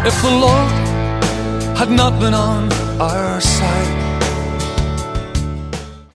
If the Lord had not been on our side,